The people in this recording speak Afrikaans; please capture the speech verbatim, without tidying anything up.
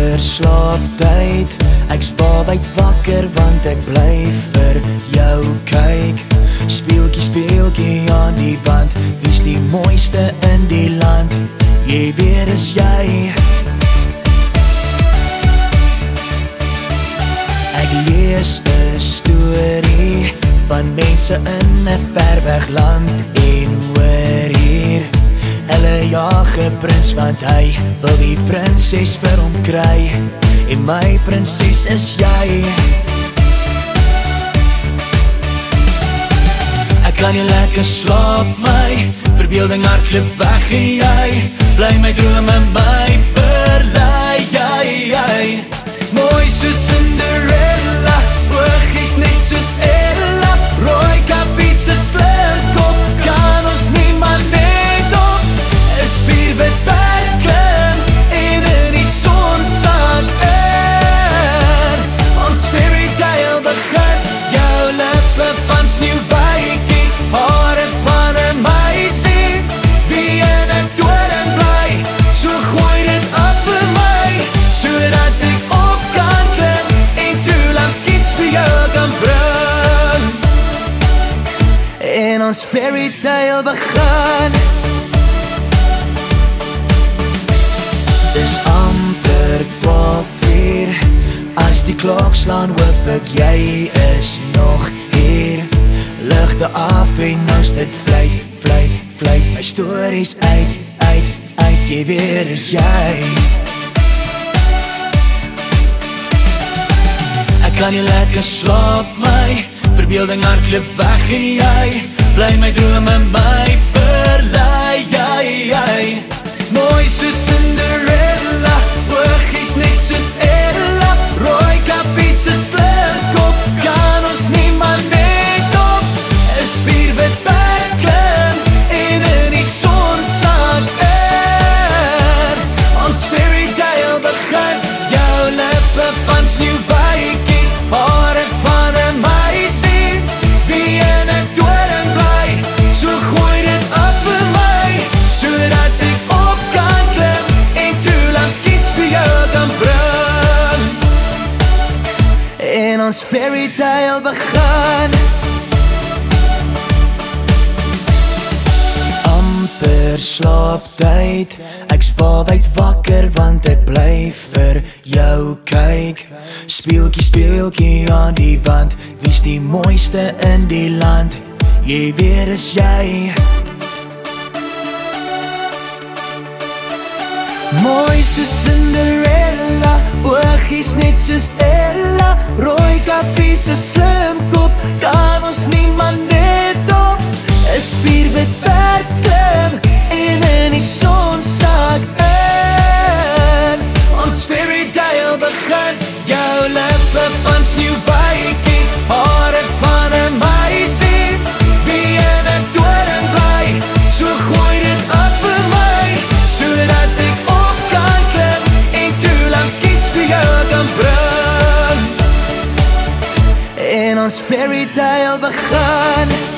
amper slaaptyd. Ek swaarheid wakker want ek bly vir jou kyk. Speeltjie, speeltjie aan die wand, wie's die mooiste in die land? Jy weet is jy. Ek lees 'n storie van mense in 'n ver weg land en hoor hier, hulle jag 'n prins want hy wil die prinses vir hom kry, en my prinses is jy. Ek kan nie lekker slaap, my verbeelding hardloop weg en jy bly my drome my verlei, jy, jy. Mooi soos Cinderella, oogies net soos Ella, rooi kappie se slurkop, kan ons niemand net op 'n spierbed bergklim en in die son sak in. Ons fairy tale begin, jou lippe van sneeuwbuitjie, hare van 'n meisie wie in 'n toren bly, so gooi dit af vir my, sodat ek op kan klim en toelands kies vir jou kan bring. En ons fairy tale begin. Dis amper twaalf uur, as die klok slaan hoop ek jy is nog hier. Ligte af en nou's dit vlieg, vlieg, vlieg my stories uit, uit, uit, jy weet is jy. Ek kan nie lekker slaap, my verbeelding hardloop weg en jy bly my drome my verlei, jy, jy. Mooi soos Cinderella, oogies net soos Ella, rooi kappie se slurkop, kan ons niemand net op 'n spierbed bergklim en in die son sak in. Ons fairy tale begin, jou lippe van sneeuwbuitjie, hare van 'n meisie wie in 'n toren bly, so gooi dit af vir my, sodat ek op kan klim en toelands kies vir jou kan bring. En ons fairy tale begin. Amper slaaptyd, ek swaarheid wakker want ek bly vir jou kyk. Speeltjie, speeltjie aan die wand, wie's die mooiste in die land? Jy weet is jy. Mooi soos Cinderella, oogies net soos Ella, rooi kappie se slimkop, kan ons niemand net op 'n spierbed bergklim en in die son sak in. Ons fairy tale begin, jou lippe van sneeuwbuitjie, hare van 'n meisie wie in 'n toren bly, so gooi dit af vir my, sodat ek op kan klim en toelands kies vir jou kan bring. En ons fairy tale begin.